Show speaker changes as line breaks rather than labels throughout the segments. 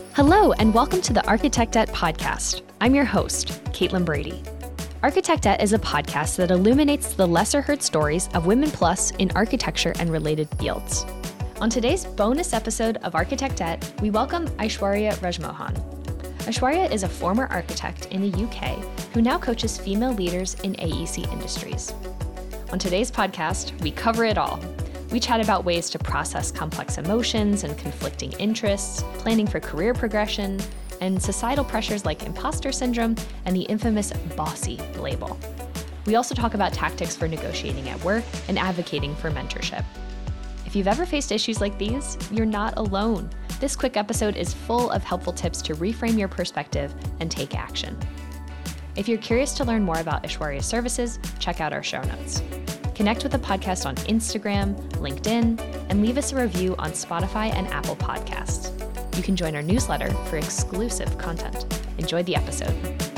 Hello, and welcome to the Architectette podcast. I'm your host, Caitlin Brady. Architectette is a podcast that illuminates the lesser-heard stories of women plus in architecture and related fields. On today's bonus episode of Architectette, we welcome Aishwarya Rajmohan. Aishwarya is a former architect in the UK who now coaches female leaders in AEC industries. On today's podcast, we cover it all. We chat about ways to process complex emotions and conflicting interests, planning for career progression, and societal pressures like imposter syndrome and the infamous bossy label. We also talk about tactics for negotiating at work and advocating for mentorship. If you've ever faced issues like these, you're not alone. This quick episode is full of helpful tips to reframe your perspective and take action. If you're curious to learn more about Aishwarya's services, check out our show notes. Connect with the podcast on Instagram, LinkedIn, and leave us a review on Spotify and Apple Podcasts. You can join our newsletter for exclusive content. Enjoy the episode.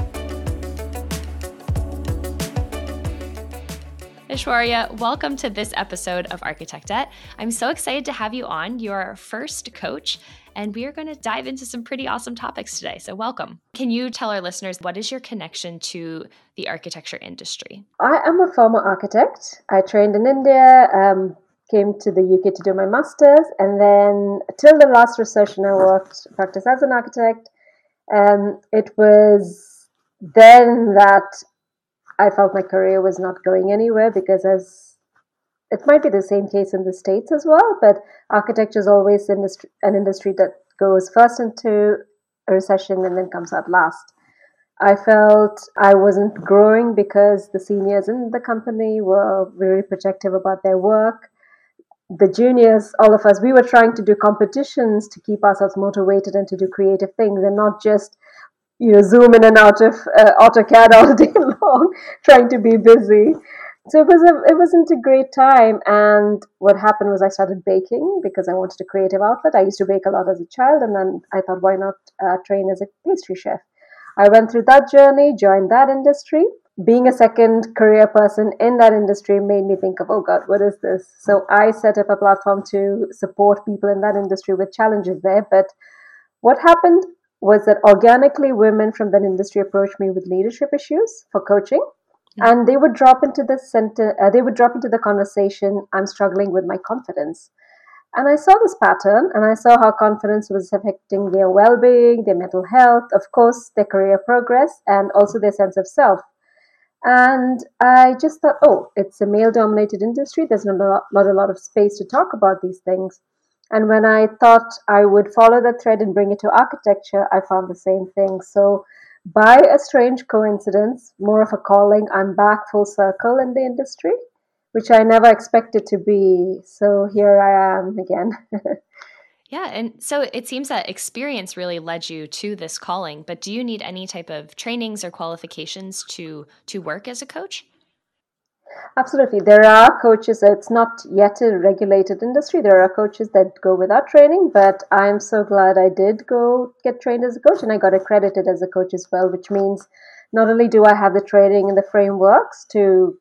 Aishwarya, welcome to this episode of Architectette. I'm so excited to have you on. You're our first coach, and we are going to dive into some pretty awesome topics today. So welcome. Can you tell our listeners, what is your connection to the architecture industry?
I am a former architect. I trained in India, came to the UK to do my master's, and then till the last recession, I practiced as an architect. It was then that I felt my career was not going anywhere because it might be the same case in the States as well, but architecture is always an industry that goes first into a recession and then comes out last. I felt I wasn't growing because the seniors in the company were very protective about their work. The juniors, all of us, we were trying to do competitions to keep ourselves motivated and to do creative things and not just zoom in and out of AutoCAD all day long, trying to be busy. So it wasn't a great time. And what happened was I started baking because I wanted a creative outlet. I used to bake a lot as a child, and then I thought, why not train as a pastry chef? I went through that journey, joined that industry. Being a second career person in that industry made me think of, oh God, what is this? So I set up a platform to support people in that industry with challenges there. But what happened was that organically women from that industry approached me with leadership issues for coaching. And they would drop into the conversation, I'm struggling with my confidence. And I saw this pattern, and I saw how confidence was affecting their well-being, their mental health, of course, their career progress, and also their sense of self. And I just thought, it's a male-dominated industry. There's not a lot of space to talk about these things. And when I thought I would follow that thread and bring it to architecture, I found the same thing. So by a strange coincidence, more of a calling, I'm back full circle in the industry, which I never expected to be. So here I am again.
Yeah, and so it seems that experience really led you to this calling, but do you need any type of trainings or qualifications to work as a coach?
Absolutely. There are coaches. It's not yet a regulated industry. There are coaches that go without training, but I'm so glad I did go get trained as a coach, and I got accredited as a coach as well, which means not only do I have the training and the frameworks to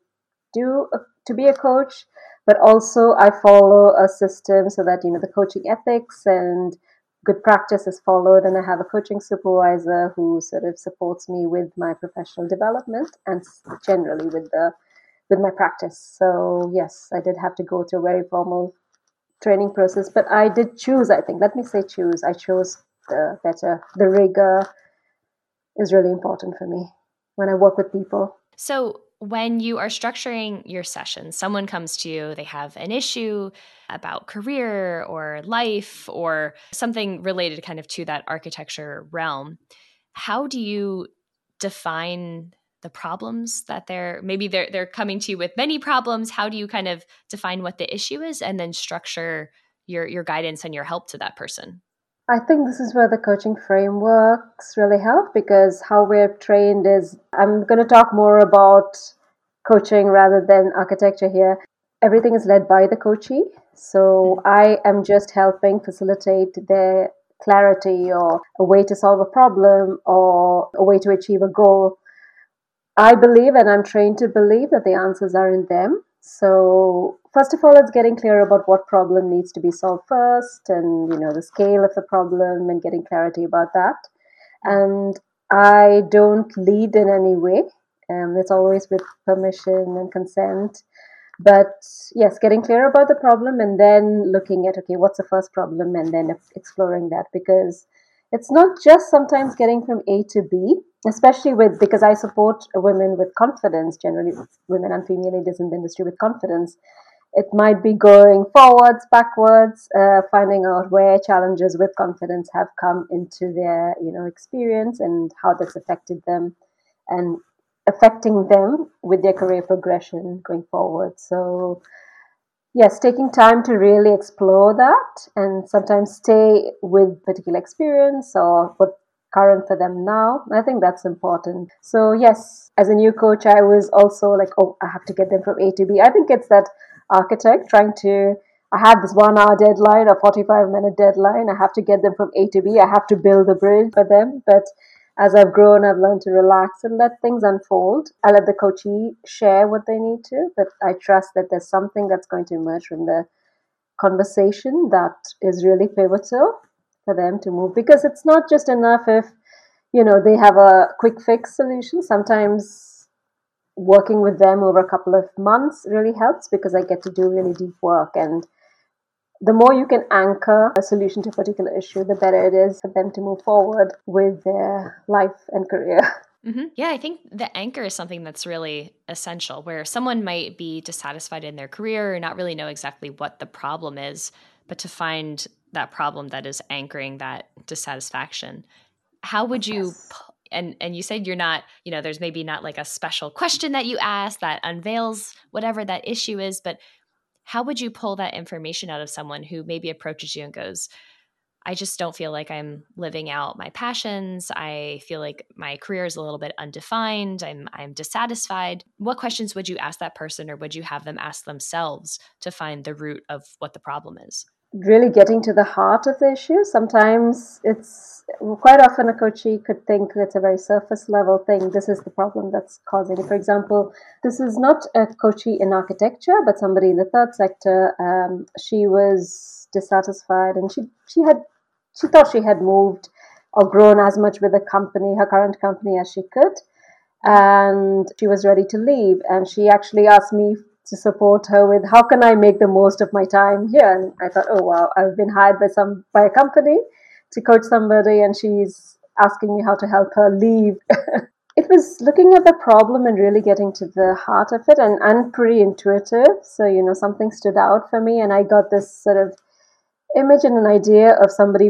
be a coach, but also I follow a system so that the coaching ethics and good practice is followed, and I have a coaching supervisor who sort of supports me with my professional development and generally with my practice. So yes, I did have to go through a very formal training process, but I did choose, I chose the rigor is really important for me when I work with people.
So when you are structuring your sessions, someone comes to you, they have an issue about career or life or something related kind of to that architecture realm. How do you define the problems that they're coming to you with many problems? How do you kind of define what the issue is and then structure your guidance and your help to that person?
I think this is where the coaching frameworks really help, because how we're trained is, I'm going to talk more about coaching rather than architecture here. Everything is led by the coachee. So I am just helping facilitate their clarity or a way to solve a problem or a way to achieve a goal. I believe, and I'm trained to believe, that the answers are in them. So first of all, it's getting clear about what problem needs to be solved first, and the scale of the problem, and getting clarity about that. And I don't lead in any way. It's always with permission and consent. But yes, getting clear about the problem and then looking at, okay, what's the first problem, and then exploring that, because it's not just sometimes getting from A to B, especially because I support women with confidence, generally women and female leaders in the industry with confidence. It might be going forwards, backwards, finding out where challenges with confidence have come into their, experience, and how that's affected them, and affecting them with their career progression going forward. So yes, taking time to really explore that, and sometimes stay with particular experience or what current for them now. I think that's important. So yes, as a new coach, I was also like, oh, I have to get them from A to B. I think it's that architect trying to, I have this 1 hour deadline, a 45-minute deadline. I have to get them from A to B. I have to build a bridge for them. But as I've grown, I've learned to relax and let things unfold. I let the coachee share what they need to, but I trust that there's something that's going to emerge from the conversation that is really pivotal for them to move. Because it's not just enough if, they have a quick fix solution. Sometimes working with them over a couple of months really helps, because I get to do really deep work. And the more you can anchor a solution to a particular issue, the better it is for them to move forward with their life and career.
Mm-hmm. Yeah, I think the anchor is something that's really essential, where someone might be dissatisfied in their career or not really know exactly what the problem is, but to find that problem that is anchoring that dissatisfaction. How would you,
Yes.
and you said you're not, there's maybe not like a special question that you ask that unveils whatever that issue is, but how would you pull that information out of someone who maybe approaches you and goes, I just don't feel like I'm living out my passions. I feel like my career is a little bit undefined. I'm dissatisfied. What questions would you ask that person, or would you have them ask themselves to find the root of what the problem is?
Really getting to the heart of the issue. Sometimes it's quite often a coachee could think it's a very surface level thing. This is the problem that's causing it. For example, this is not a coachee in architecture, but somebody in the third sector. She was dissatisfied, and she thought she had moved or grown as much with the company, her current company, as she could, and she was ready to leave. And she actually asked me to support her with, how can I make the most of my time here? And I thought, oh wow, I've been hired by a company to coach somebody, and she's asking me how to help her leave. It was looking at the problem and really getting to the heart of it, and pretty intuitive. So, something stood out for me, and I got this sort of image and an idea of somebody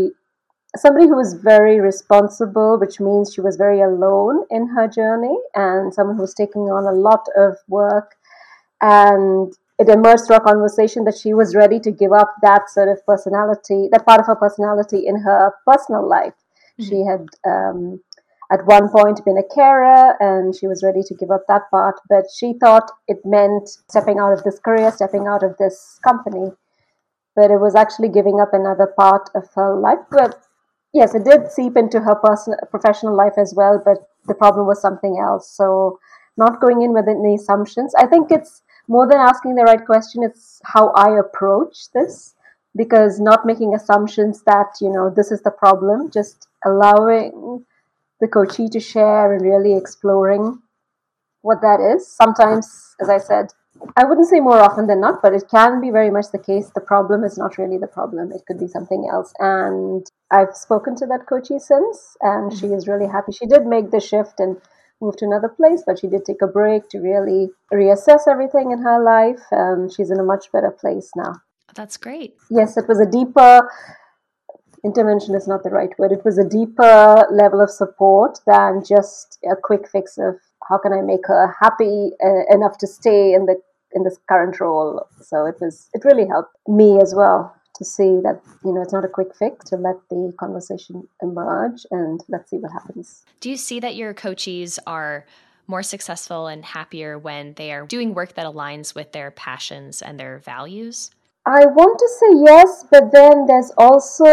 who was very responsible, which means she was very alone in her journey, and someone who was taking on a lot of work. And it emerged through a conversation that she was ready to give up that sort of personality, that part of her personality in her personal life. Mm-hmm. She had at one point been a carer, and she was ready to give up that part, but she thought it meant stepping out of this career, stepping out of this company. But it was actually giving up another part of her life. But yes, it did seep into her professional life as well, but the problem was something else. So not going in with any assumptions. I think it's more than asking the right question, it's how I approach this, because not making assumptions that, this is the problem, just allowing the coachee to share and really exploring what that is. Sometimes, as I said, I wouldn't say more often than not, but it can be very much the case. The problem is not really the problem. It could be something else. And I've spoken to that coachee since, and she is really happy. She did make the shift and move to another place, but she did take a break to really reassess everything in her life, and she's in a much better place now.
That's great.
Yes, it was a deeper intervention is not the right word. It was a deeper level of support than just a quick fix of how can I make her happy enough to stay in this current role. So it really helped me as well to see that, it's not a quick fix, to let the conversation emerge, and let's see what happens.
Do you see that your coachees are more successful and happier when they are doing work that aligns with their passions and their values?
I want to say yes, but then there's also,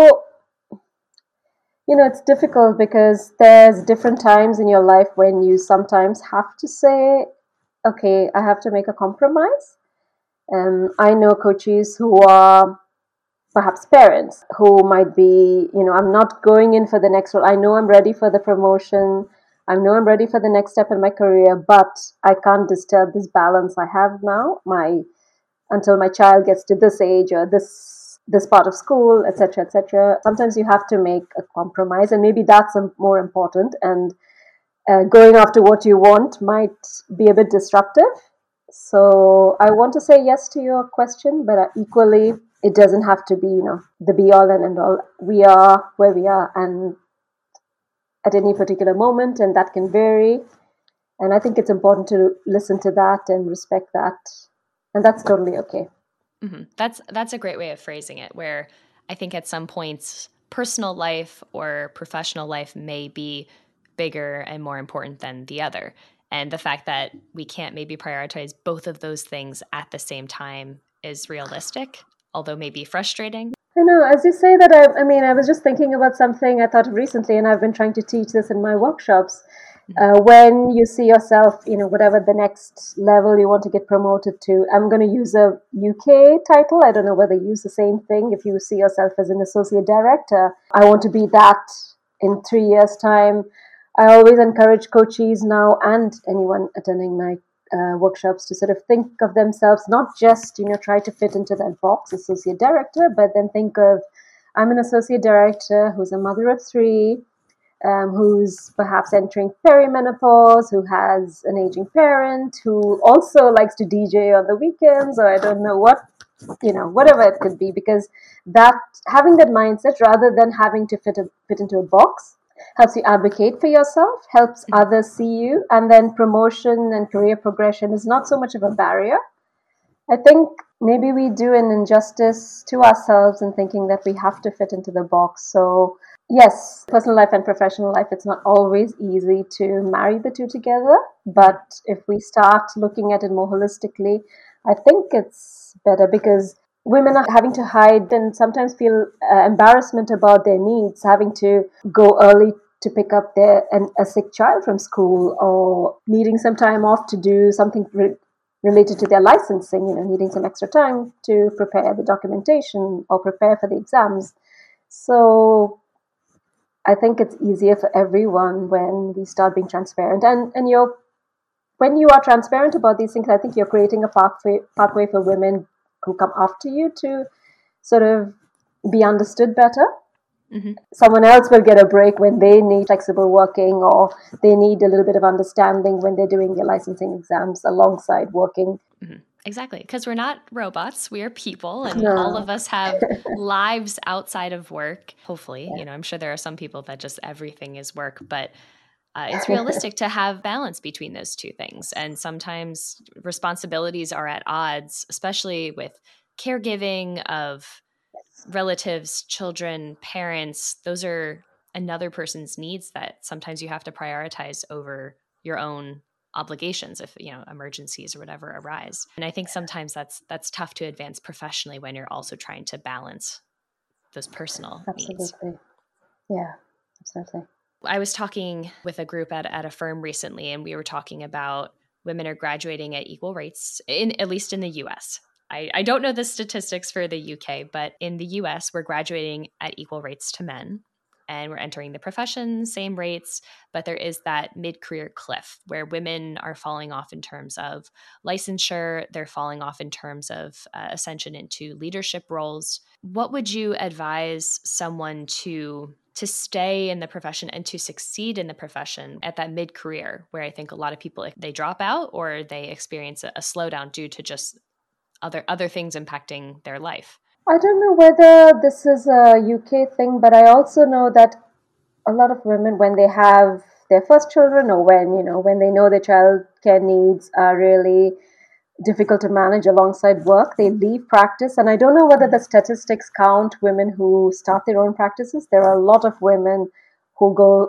it's difficult, because there's different times in your life when you sometimes have to say, okay, I have to make a compromise. I know coaches who are perhaps parents who might be, I'm not going in for the next role. I know I'm ready for the promotion. I know I'm ready for the next step in my career, but I can't disturb this balance I have now, until my child gets to this age or this part of school, etc., etc. Sometimes you have to make a compromise, and maybe that's more important. And going after what you want might be a bit disruptive. So I want to say yes to your question, but equally, it doesn't have to be, the be all and end all. We are where we are, and at any particular moment, and that can vary. And I think it's important to listen to that and respect that, and that's totally okay.
Mm-hmm. That's a great way of phrasing it, where I think at some points personal life or professional life may be bigger and more important than the other. And the fact that we can't maybe prioritize both of those things at the same time is realistic, although maybe frustrating.
I know, as you say that, I was just thinking about something I thought of recently, and I've been trying to teach this in my workshops. When you see yourself, whatever the next level you want to get promoted to, I'm going to use a UK title. I don't know whether you use the same thing. If you see yourself as an associate director, I want to be that in 3 years' time. I always encourage coaches now and anyone attending my workshops to sort of think of themselves not just try to fit into that box associate director, but then think of, I'm an associate director who's a mother of three, who's perhaps entering perimenopause, who has an aging parent, who also likes to DJ on the weekends, or I don't know what, whatever it could be, because that having that mindset rather than having to fit into a box helps you advocate for yourself, helps others see you, and then promotion and career progression is not so much of a barrier. I think maybe we do an injustice to ourselves in thinking that we have to fit into the box. So, yes, personal life and professional life, it's not always easy to marry the two together. But if we start looking at it more holistically, I think it's better, because women are having to hide and sometimes feel embarrassment about their needs, having to go early to pick up a sick child from school, or needing some time off to do something related to their licensing, needing some extra time to prepare the documentation or prepare for the exams. So I think it's easier for everyone when we start being transparent. And when you are transparent about these things, I think you're creating a pathway for women who come after you to sort of be understood better. Mm-hmm. Someone else will get a break when they need flexible working, or they need a little bit of understanding when they're doing their licensing exams alongside working.
Mm-hmm. Exactly, because we're not robots. We are people, and all of us have lives outside of work. Hopefully, I'm sure there are some people that just everything is work, but it's realistic to have balance between those two things. And sometimes responsibilities are at odds, especially with caregiving of relatives, children, parents. Those are another person's needs that sometimes you have to prioritize over your own obligations if emergencies or whatever arise. And I think sometimes that's tough to advance professionally when you're also trying to balance those personal needs.
Yeah, absolutely.
I was talking with a group at a firm recently, and we were talking about women are graduating at equal rates, at least in the US. I don't know the statistics for the UK, but in the US, we're graduating at equal rates to men. And we're entering the profession, same rates, but there is that mid-career cliff where women are falling off in terms of licensure. They're falling off in terms of ascension into leadership roles. What would you advise someone to stay in the profession and to succeed in the profession at that mid-career, where I think a lot of people, they drop out or they experience a slowdown due to just other things impacting their life?
I don't know whether this is a UK thing, but I also know that a lot of women, when they have their first children, or when they know their child care needs are really difficult to manage alongside work, they leave practice. And I don't know whether the statistics count women who start their own practices. There are a lot of women who go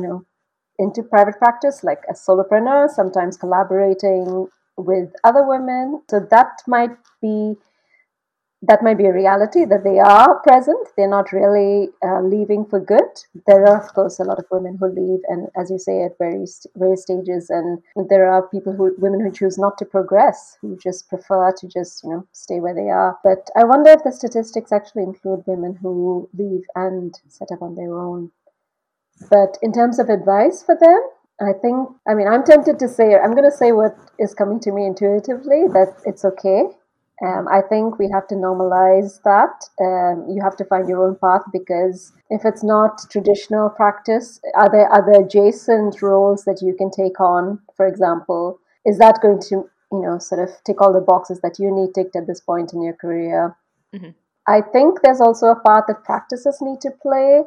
into private practice, like a solopreneur, sometimes collaborating with other women. So that might be that might be a reality that they are present. They're not really leaving for good. There are, of course, a lot of women who leave, and as you say, at various stages. And there are women who choose not to progress, who just prefer to just stay where they are. But I wonder if the statistics actually include women who leave and set up on their own. But in terms of advice for them, I'm tempted to say, I'm going to say what is coming to me intuitively, that it's okay. I think we have to normalize that. You have to find your own path, because if it's not traditional practice, are there other adjacent roles that you can take on? For example, is that going to, sort of tick all the boxes that you need ticked at this point in your career? Mm-hmm. I think there's also a part that practices need to play.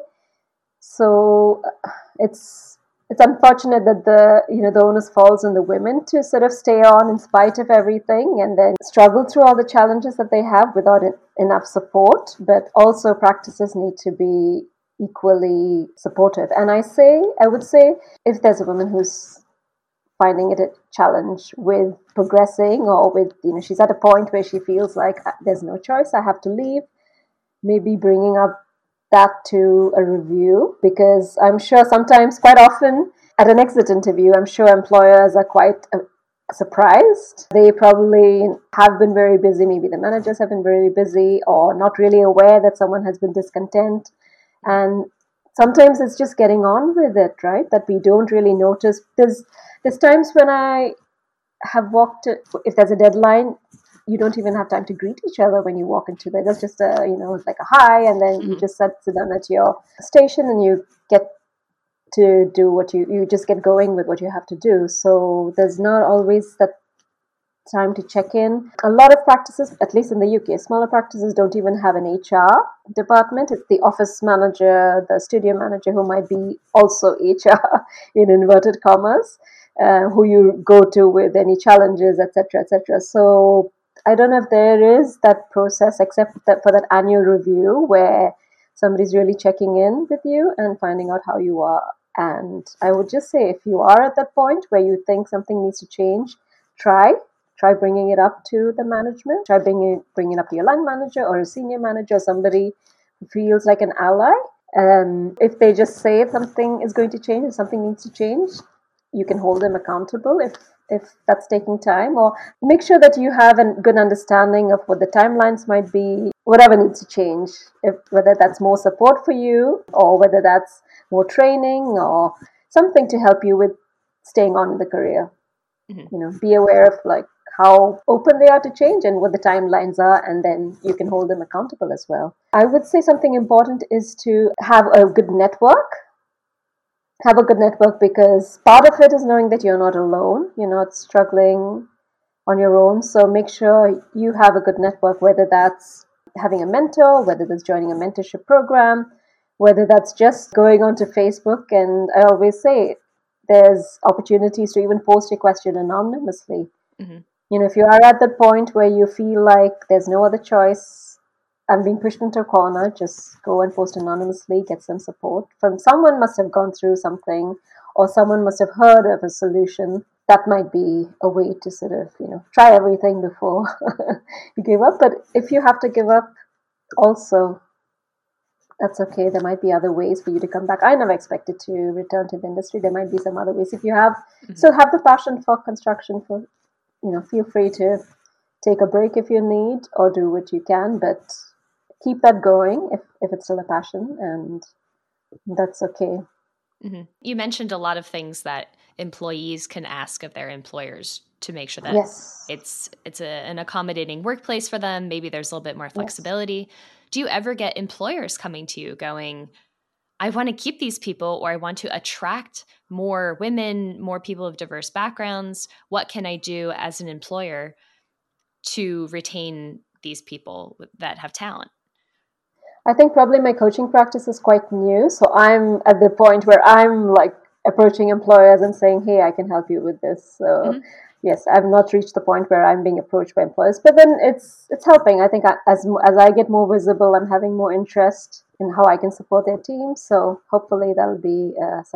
So it's unfortunate that the onus falls on the women to sort of stay on in spite of everything, and then struggle through all the challenges that they have without enough support. But also practices need to be equally supportive. And I would say, if there's a woman who's finding it a challenge with progressing, or with, she's at a point where she feels like there's no choice, I have to leave, maybe bringing up that to a review, because I'm sure sometimes, quite often, at an exit interview, I'm sure employers are quite surprised. They probably have been very busy. Maybe the managers have been very busy, or not really aware that someone has been discontent. And sometimes it's just getting on with it, right? That we don't really notice. There's times when I have walked, if there's a deadline, you don't even have time to greet each other when you walk into there. There's just like a hi, and then you just sit down at your station, and you get to do what you just get going with what you have to do. So there's not always that time to check in. A lot of practices, at least in the UK, smaller practices don't even have an HR department. It's the office manager, the studio manager, who might be also HR in inverted commas, who you go to with any challenges, etc., etc. So I don't know if there is that process, except that for that annual review where somebody's really checking in with you and finding out how you are. And I would just say, if you are at that point where you think something needs to change, try bringing it up to the management. Try bringing it up to your line manager or a senior manager, or somebody who feels like an ally. If they just say something is going to change, if something needs to change, you can hold them accountable if that's taking time, or make sure that you have a good understanding of what the timelines might be, whatever needs to change, whether that's more support for you, or whether that's more training, or something to help you with staying on in the career. Mm-hmm. Be aware of like how open they are to change and what the timelines are, and then you can hold them accountable as well. I would say something important is to have a good network. Because part of it is knowing that you're not alone, you're not struggling on your own. So make sure you have a good network, whether that's having a mentor, whether that's joining a mentorship program, whether that's just going onto Facebook. And I always say there's opportunities to even post your question anonymously. Mm-hmm. If you are at the point where you feel like there's no other choice, I'm being pushed into a corner, just go and post anonymously, get some support from someone. Must have gone through something, or someone must have heard of a solution. That might be a way to sort of, try everything before you give up. But if you have to give up, also, that's okay. There might be other ways for you to come back. I never expected to return to the industry. There might be some other ways. If you still have the passion for construction, feel free to take a break if you need, or do what you can, but keep that going if it's still a passion, and that's okay.
Mm-hmm. You mentioned a lot of things that employees can ask of their employers to make sure that it's an accommodating workplace for them. Maybe there's a little bit more flexibility. Yes. Do you ever get employers coming to you going, I want to keep these people, or I want to attract more women, more people of diverse backgrounds? What can I do as an employer to retain these people that have talent?
I think probably my coaching practice is quite new. So I'm at the point where I'm like approaching employers and saying, hey, I can help you with this. So yes, I've not reached the point where I'm being approached by employers, but then it's helping. I think as I get more visible, I'm having more interest in how I can support their team. So hopefully that'll be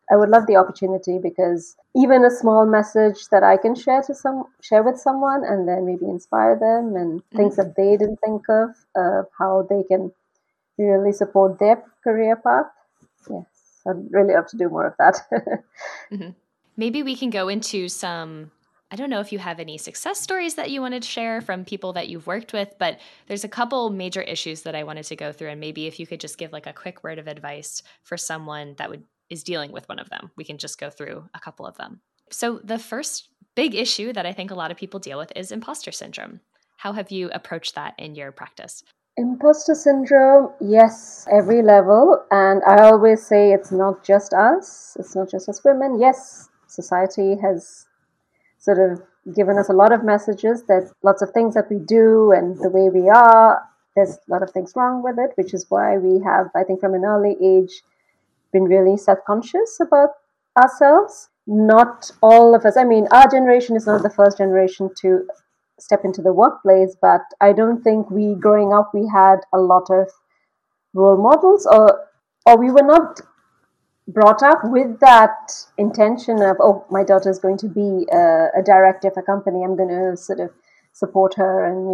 I would love the opportunity, because even a small message that I can share with someone, and then maybe inspire them, and things that they didn't think of, how they can really support their career path. Yes, I'd really love to do more of that.
Mm-hmm. Maybe we can go into some, I don't know if you have any success stories that you wanted to share from people that you've worked with, but there's a couple major issues that I wanted to go through. And maybe if you could just give like a quick word of advice for someone that is dealing with one of them, we can just go through a couple of them. So the first big issue that I think a lot of people deal with is imposter syndrome. How have you approached that in your practice?
Imposter syndrome, yes, every level. And I always say it's not just us, it's not just us women. Yes, society has sort of given us a lot of messages that lots of things that we do and the way we are, there's a lot of things wrong with it, which is why we have, I think, from an early age, been really self-conscious about ourselves. Not all of us, I mean, our generation is not the first generation to step into the workplace, but I don't think growing up, we had a lot of role models, or we were not brought up with that intention of, oh, my daughter is going to be a director of a company, I'm going to sort of support her. And,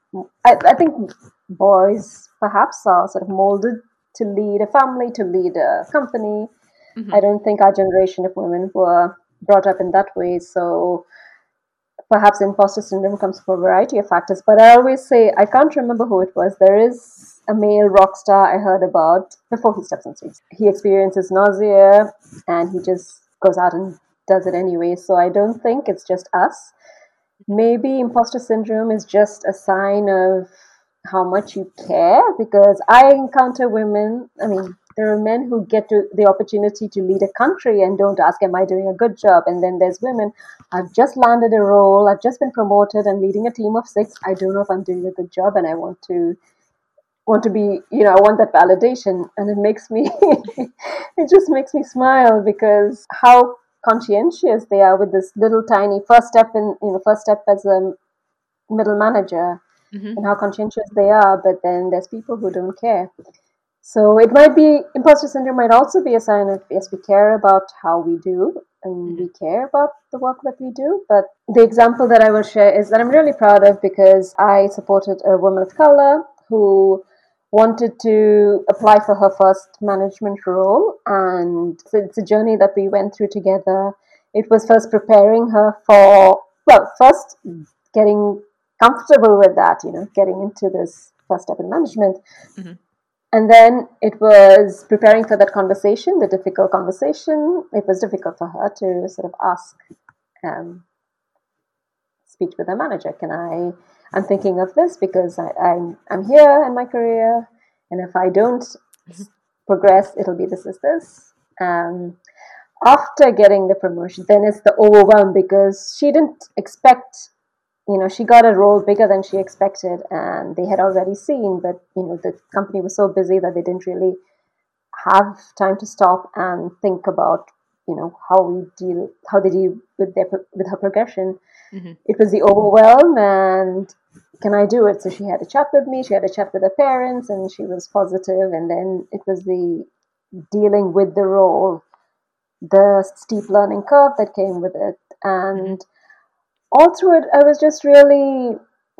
I think boys perhaps are sort of molded to lead a family, to lead a company.
Mm-hmm.
I don't think our generation of women were brought up in that way. So perhaps imposter syndrome comes from a variety of factors. But I always say, I can't remember who it was. There is a male rock star I heard about before he steps on stage. He experiences nausea and he just goes out and does it anyway. So I don't think it's just us. Maybe imposter syndrome is just a sign of how much you care, because I encounter women, I mean, there are men who get the opportunity to lead a country and don't ask, am I doing a good job? And then there's women, I've just landed a role, I've just been promoted and leading a team of 6. I don't know if I'm doing a good job, and I want to be, I want that validation. And it makes me, it just makes me smile, because how conscientious they are with this little tiny first step as a middle manager,
Mm-hmm.
and how conscientious they are. But then there's people who don't care. So it might be, imposter syndrome might also be a sign of, yes, we care about how we do, and we care about the work that we do. But the example that I will share is that I'm really proud of, because I supported a woman of color who wanted to apply for her first management role. And so it's a journey that we went through together. It was first preparing her for, well, first getting comfortable with that, getting into this first step in management.
Mm-hmm.
And then it was preparing for that conversation, the difficult conversation. It was difficult for her to sort of ask, speak with a manager. I'm thinking of this because I'm here in my career, and if I don't progress, it'll be this. After getting the promotion, then it's the overwhelm, because she didn't expect, she got a role bigger than she expected, and they had already seen, but, the company was so busy that they didn't really have time to stop and think about, how they deal with her progression.
Mm-hmm.
It was the overwhelm, and can I do it? So she had a chat with me, she had a chat with her parents, and she was positive. And then it was the dealing with the role, the steep learning curve that came with it. And all through it, I was just really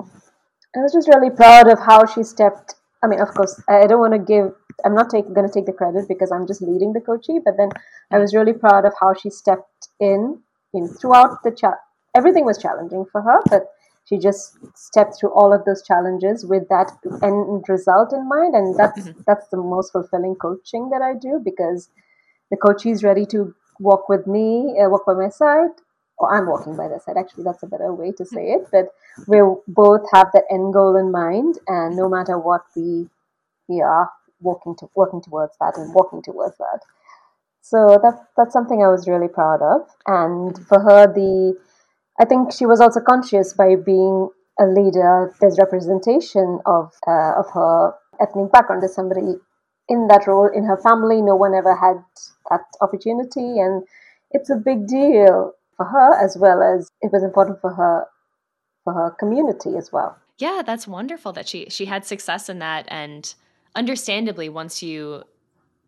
proud of how she stepped. I mean, of course, I don't want to give, I'm not going to take the credit, because I'm just leading the coaching. But then I was really proud of how she stepped in throughout the chat. Everything was challenging for her, but she just stepped through all of those challenges with that end result in mind. And that's the most fulfilling coaching that I do, because the coachee is ready to walk with me, walk by my side, or I'm walking by their side. Actually, that's a better way to say it. But we both have that end goal in mind, and no matter what, we are working towards that and walking towards that. So that's something I was really proud of. And for her, I think she was also conscious, by being a leader, there's representation of her ethnic background. There's somebody in that role in her family. No one ever had that opportunity, and it's a big deal for her, as well as it was important for her community as well.
Yeah, that's wonderful that she had success in that. And understandably, once you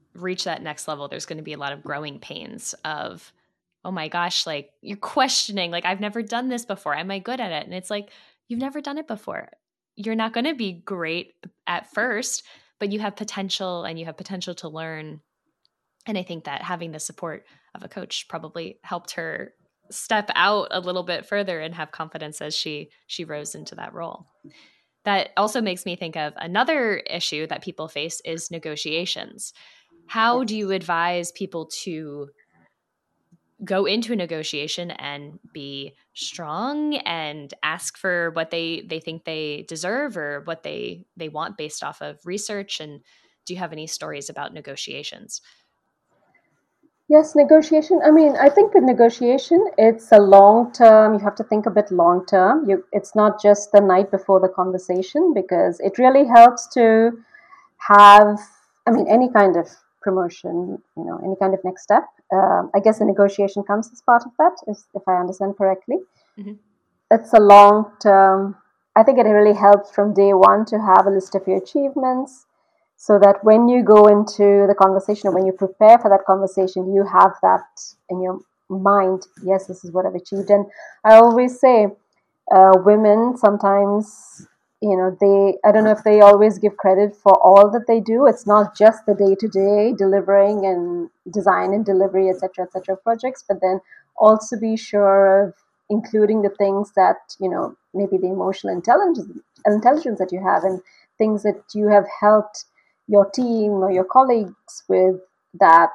reach that next level, there's going to be a lot of growing pains of, oh my gosh, like you're questioning, like, I've never done this before. Am I good at it? And it's like, you've never done it before. You're not going to be great at first, but you have potential and you have potential to learn. And I think that having the support of a coach probably helped her step out a little bit further and have confidence as she rose into that role. That also makes me think of another issue that people face is negotiations. How do you advise people to go into a negotiation and be strong and ask for what they think they deserve or what they want based off of research? And do you have any stories about negotiations?
Yes, negotiation. I mean, I think with negotiation, it's a long term. You have to think a bit long term. It's not just the night before the conversation, because it really helps to have, I mean, any kind of promotion, any kind of next step. I guess the negotiation comes as part of that, if I understand correctly.
Mm-hmm.
It's a long term. I think it really helps from day one to have a list of your achievements, so that when you go into the conversation or when you prepare for that conversation, you have that in your mind. Yes, this is what I've achieved. And I always say, women sometimes, I don't know if they always give credit for all that they do. It's not just the day-to-day delivering and design and delivery, etc., projects, but then also be sure of including the things that, maybe the emotional intelligence that you have, and things that you have helped your team or your colleagues with, that,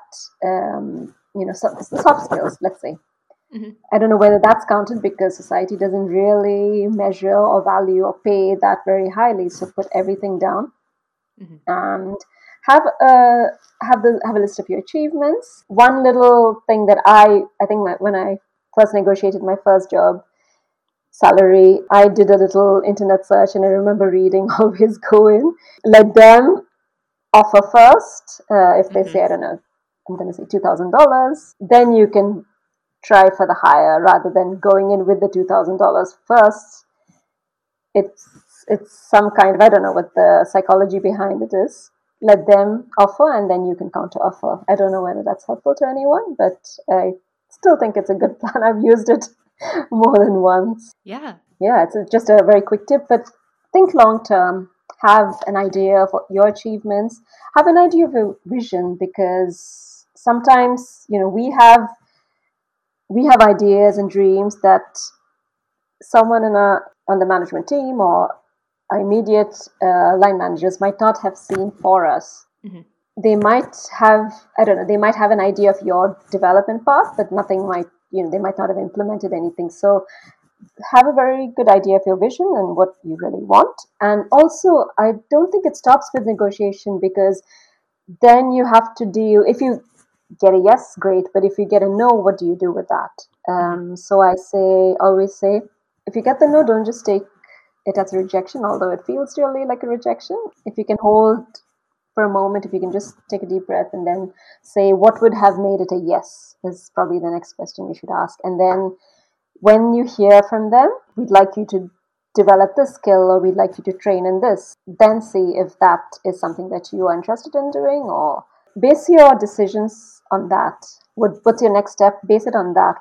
soft skills, let's say.
Mm-hmm.
I don't know whether that's counted, because society doesn't really measure or value or pay that very highly. So put everything down,
Mm-hmm.
and have a list of your achievements. One little thing that I think when I first negotiated my first job salary, I did a little internet search, and I remember reading, always go in, let them offer first. If they say, I don't know, I'm going to say $2,000, then you can try for the higher, rather than going in with the $2,000 first. It's some kind of, I don't know what the psychology behind it is. Let them offer, and then you can counter offer. I don't know whether that's helpful to anyone, but I still think it's a good plan. I've used it more than once.
Yeah,
it's just a very quick tip, but think long term. Have an idea of what your achievements. Have an idea of your vision, because sometimes we have ideas and dreams that someone on the management team or our immediate line managers might not have seen for us.
Mm-hmm.
They might have, I don't know, they might have an idea of your development path, but nothing might, they might not have implemented anything. So have a very good idea of your vision and what you really want. And also, I don't think it stops with negotiation, because then you have to deal, if you get a yes, great, but if you get a no, what do you do with that? So I always say, if you get the no, don't just take it as a rejection, although it feels really like a rejection. If you can hold for a moment, if you can just take a deep breath and then say, what would have made it a yes, is probably the next question you should ask. And then when you hear from them, we'd like you to develop this skill, or we'd like you to train in this, then see if that is something that you are interested in doing, or base your decisions on that. What's your next step? Base it on that,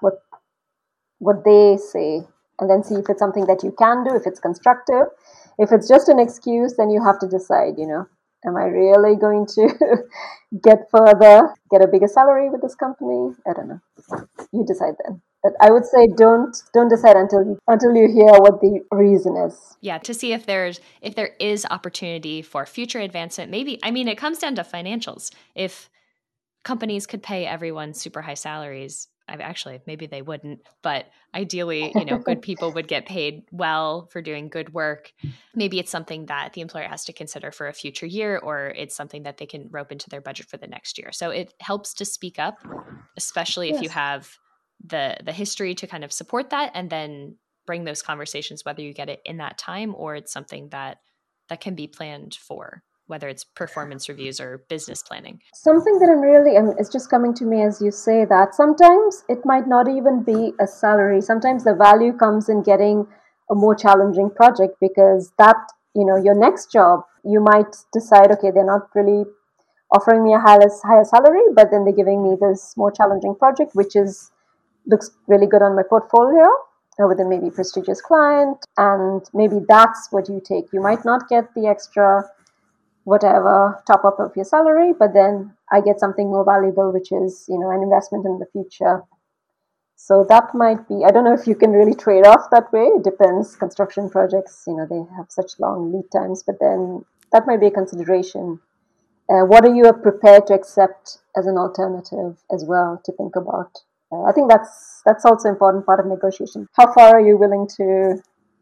what they say, and then see if it's something that you can do, if it's constructive. If it's just an excuse, then you have to decide, am I really going to get a bigger salary with this company? I don't know. You decide then. But I would say don't decide until you hear what the reason is.
Yeah, to see if there is opportunity for future advancement. Maybe, I mean, it comes down to financials. If companies could pay everyone super high salaries, actually, maybe they wouldn't, but ideally, good people would get paid well for doing good work. Maybe it's something that the employer has to consider for a future year, or it's something that they can rope into their budget for the next year. So it helps to speak up, especially if you have the history to kind of support that, and then bring those conversations, whether you get it in that time or it's something that can be planned for, whether it's performance reviews or business planning.
Something that it's just coming to me as you say that, sometimes it might not even be a salary. Sometimes the value comes in getting a more challenging project, because that, your next job, you might decide, okay, they're not really offering me a higher salary, but then they're giving me this more challenging project, which looks really good on my portfolio with a maybe prestigious client, and maybe that's what you take. You might not get the extra whatever top up of your salary, but then I get something more valuable, which is, an investment in the future. So that might be, I don't know if you can really trade off that way. It depends. Construction projects, they have such long lead times, but then that might be a consideration. What are you prepared to accept as an alternative as well to think about? I think that's also an important part of negotiation. How far are you willing to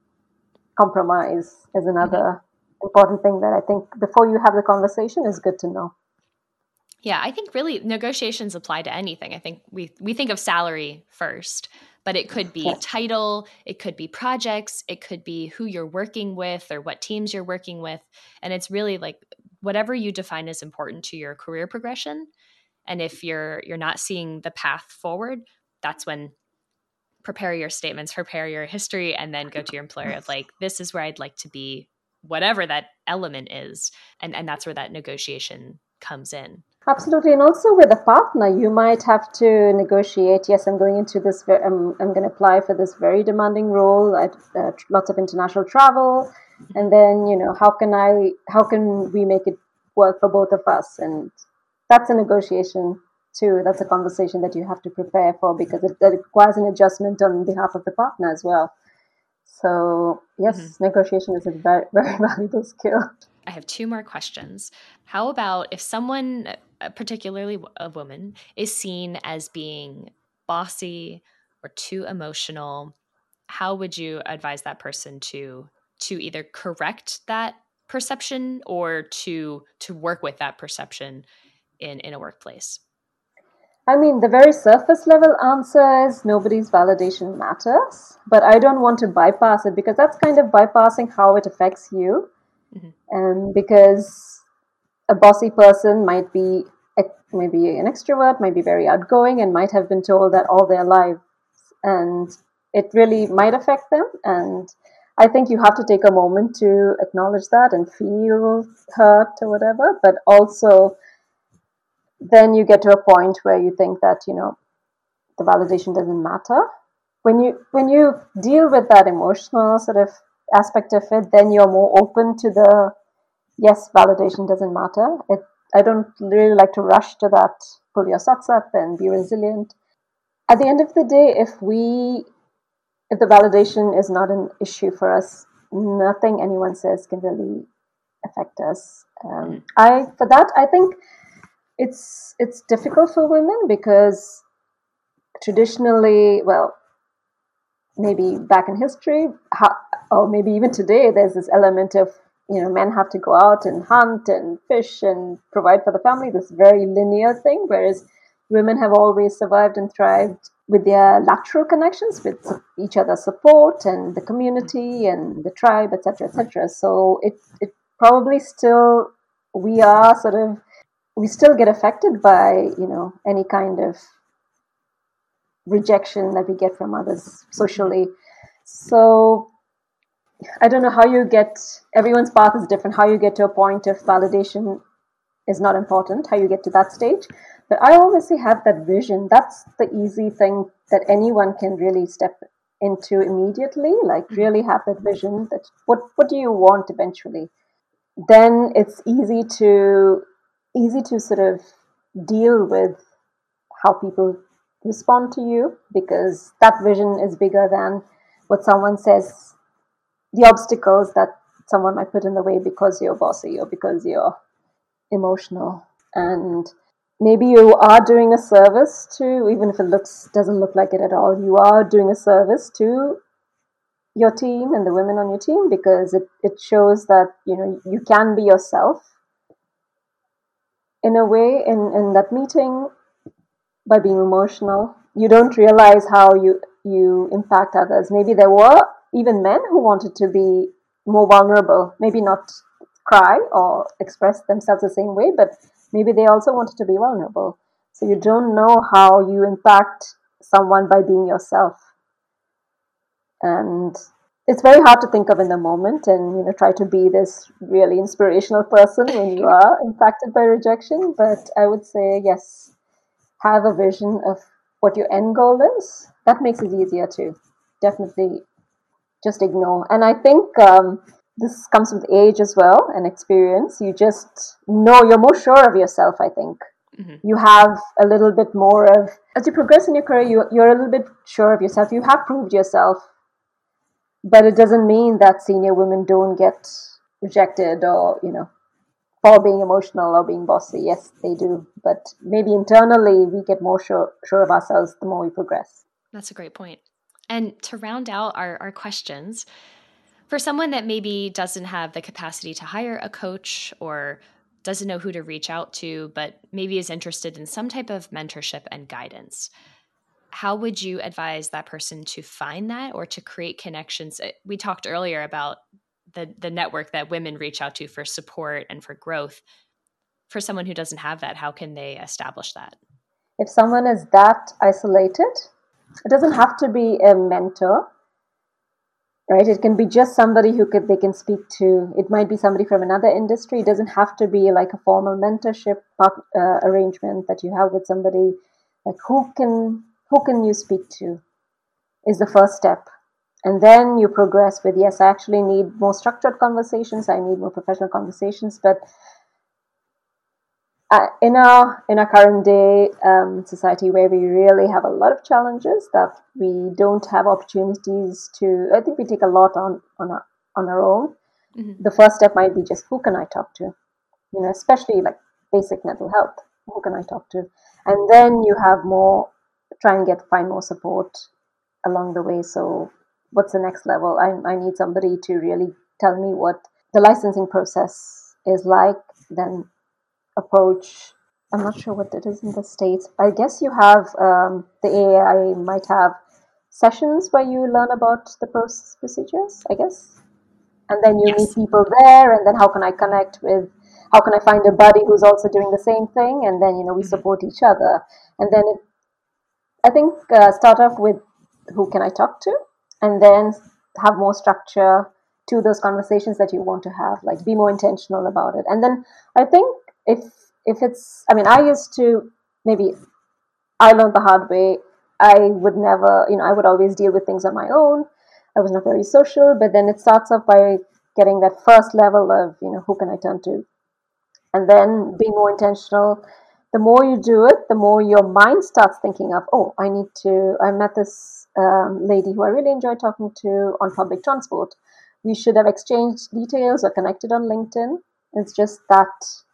compromise is another important thing that I think before you have the conversation is good to know.
Yeah, I think really negotiations apply to anything. I think we think of salary first, but it could be title, it could be projects, it could be who you're working with or what teams you're working with. And it's really like whatever you define as important to your career progression. And if you're not seeing the path forward, that's when prepare your statements, prepare your history, and then go to your employer of like, this is where I'd like to be, whatever that element is. And that's where that negotiation comes in.
Absolutely. And also with a partner, you might have to negotiate. Yes, I'm going into this, I'm going to apply for this very demanding role at lots of international travel. And then, how can we make it work for both of us? And that's a negotiation too. That's a conversation that you have to prepare for, because it requires an adjustment on behalf of the partner as well. So yes, negotiation is a very, very valuable skill.
I have two more questions. How about if someone, particularly a woman, is seen as being bossy or too emotional, how would you advise that person to either correct that perception or to work with that perception in a workplace?
I mean, the very surface level answer is nobody's validation matters, but I don't want to bypass it, because that's kind of bypassing how it affects you. Because a bossy person might be maybe an extrovert, might be very outgoing, and might have been told that all their lives, and it really might affect them. And I think you have to take a moment to acknowledge that and feel hurt or whatever, but also then you get to a point where you think that, the validation doesn't matter. When you deal with that emotional sort of aspect of it, then you're more open to the, yes, validation doesn't matter. I don't really like to rush to that, pull your socks up and be resilient. At the end of the day, if the validation is not an issue for us, nothing anyone says can really affect us. I think it's difficult for women, because traditionally, well, maybe back in history, or maybe even today, there's this element of, men have to go out and hunt and fish and provide for the family, this very linear thing, whereas women have always survived and thrived with their lateral connections with each other's support and the community and the tribe, etc., etc. So it probably still, we still get affected by, any kind of rejection that we get from others socially. So I don't know how you get, everyone's path is different, how you get to a point of validation is not important, how you get to that stage. But I obviously have that vision. That's the easy thing that anyone can really step into immediately, like really have that vision that what do you want eventually. Then it's easy to sort of deal with how people respond to you, because that vision is bigger than what someone says, the obstacles that someone might put in the way because you're bossy or because you're emotional. And maybe you are doing a service to, even if it doesn't look like it at all, you are doing a service to your team and the women on your team, because it shows that, you can be yourself in a way in that meeting by being emotional. You don't realize how you impact others. Maybe there were even men who wanted to be more vulnerable, maybe not cry or express themselves the same way, but maybe they also wanted to be vulnerable. So you don't know how you impact someone by being yourself. And it's very hard to think of in the moment and try to be this really inspirational person when you are impacted by rejection. But I would say yes, have a vision of what your end goal is. That makes it easier to definitely just ignore. And I think this comes with age as well and experience. You just know you're more sure of yourself, I think. You have a little bit more of, as you progress in your career, you're a little bit sure of yourself. You have proved yourself, but it doesn't mean that senior women don't get rejected or, for being emotional or being bossy. Yes, they do. But maybe internally we get more sure of ourselves the more we progress.
That's a great point. And to round out our questions, for someone that maybe doesn't have the capacity to hire a coach or doesn't know who to reach out to, but maybe is interested in some type of mentorship and guidance, how would you advise that person to find that or to create connections? We talked earlier about the network that women reach out to for support and for growth. For someone who doesn't have that, how can they establish that?
If someone is that isolated, it doesn't have to be a mentor, right? It can be just somebody they can speak to. It might be somebody from another industry. It doesn't have to be like a formal mentorship arrangement that you have with somebody. Like who can you speak to is the first step. And then you progress with, yes, I actually need more structured conversations. I need more professional conversations. But in our current day society, where we really have a lot of challenges that we don't have opportunities to, I think we take a lot on our own. The first step might be just, who can I talk to? Especially like basic mental health. Who can I talk to? And then you have more, try and find more support along the way. So what's the next level? I need somebody to really tell me what the licensing process is like, then approach. I'm not sure what it is in the States. I guess you have the AAI might have sessions where you learn about the procedures, I guess. And then you meet people there, and then how can I find a buddy who's also doing the same thing? And then, we support each other. And then I think start off with who can I talk to, and then have more structure to those conversations that you want to have, like be more intentional about it. And then I think if it's, I mean, I used to, maybe I learned the hard way. I would never, I would always deal with things on my own. I was not very social, but then it starts off by getting that first level of, who can I turn to? And then being more intentional. The more you do it, the more your mind starts thinking of, oh, I met this lady who I really enjoyed talking to on public transport. We should have exchanged details or connected on LinkedIn. It's just that.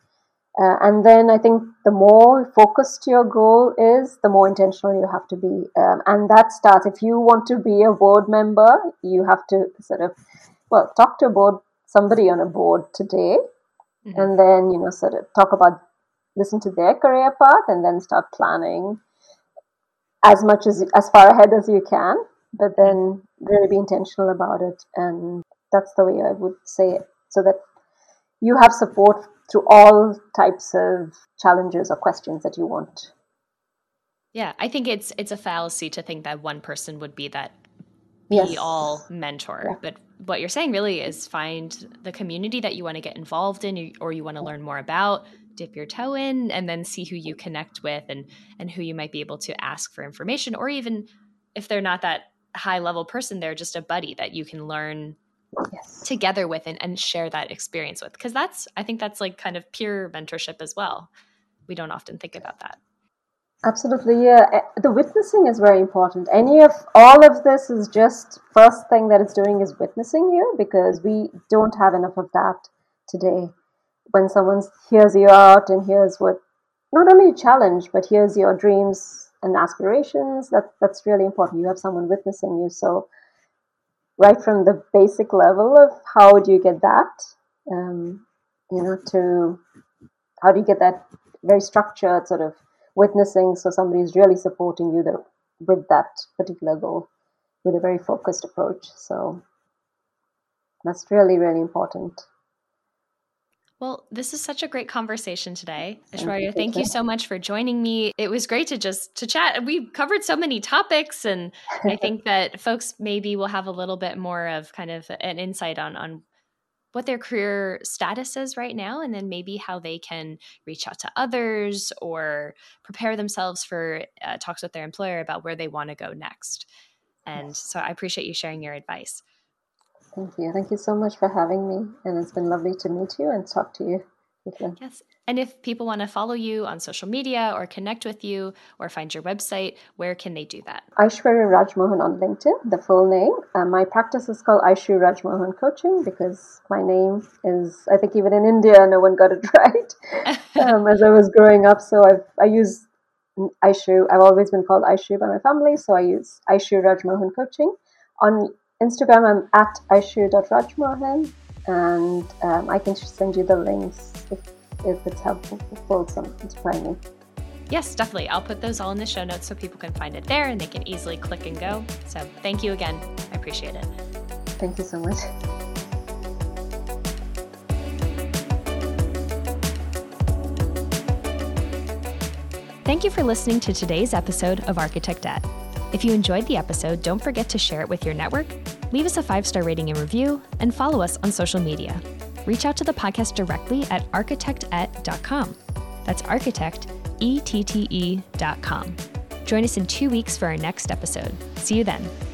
And then I think the more focused your goal is, the more intentional you have to be. And that starts, if you want to be a board member, you have to sort of, talk to somebody on a board today. And then, sort of listen to their career path and then start planning as far ahead as you can, but then really be intentional about it. And that's the way I would say it, so that you have support through all types of challenges or questions that you want.
Yeah, I think it's a fallacy to think that one person would be that be-all mentor. Yeah. But what you're saying really is find the community that you want to get involved in or you want to learn more about, dip your toe in, and then see who you connect with and who you might be able to ask for information, or even if they're not that high-level person, they're just a buddy that you can learn together with and share that experience with. Because I think that's like kind of peer mentorship as well. We don't often think about that.
Absolutely, yeah. The witnessing is very important. All of this is just, first thing that it's doing is witnessing you, because we don't have enough of that today. When someone hears you out and hears what, not only challenge, but hears your dreams and aspirations, that's really important. You have someone witnessing you. So right from the basic level of how do you get that, to how do you get that very structured sort of witnessing, so somebody is really supporting you with that particular goal with a very focused approach. So that's really, really important.
Well, this is such a great conversation today. Aishwarya, thank you so much for joining me. It was great to chat. We covered so many topics, and I think that folks maybe will have a little bit more of kind of an insight on what their career status is right now, and then maybe how they can reach out to others or prepare themselves for talks with their employer about where they want to go next. And so I appreciate you sharing your advice.
Thank you. Thank you so much for having me. And it's been lovely to meet you and talk to you.
Yes. And if people want to follow you on social media or connect with you or find your website, where can they do that?
Aishwarya Rajmohan on LinkedIn, the full name. My practice is called Aishu Rajmohan Coaching because my name is, I think even in India, no one got it right as I was growing up. So I use Aishu. I've always been called Aishu by my family. So I use Aishu Rajmohan Coaching. On Instagram, I'm at aishu.rajmohan. And I can send you the links if it's helpful to find me.
Yes, definitely. I'll put those all in the show notes so people can find it there and they can easily click and go. So thank you again. I appreciate it.
Thank you so much.
Thank you for listening to today's episode of Architect Ed. If you enjoyed the episode, don't forget to share it with your network, leave us a 5-star rating and review, and follow us on social media. Reach out to the podcast directly at architectette.com. That's architect, ETTE.com. Join us in 2 weeks for our next episode. See you then.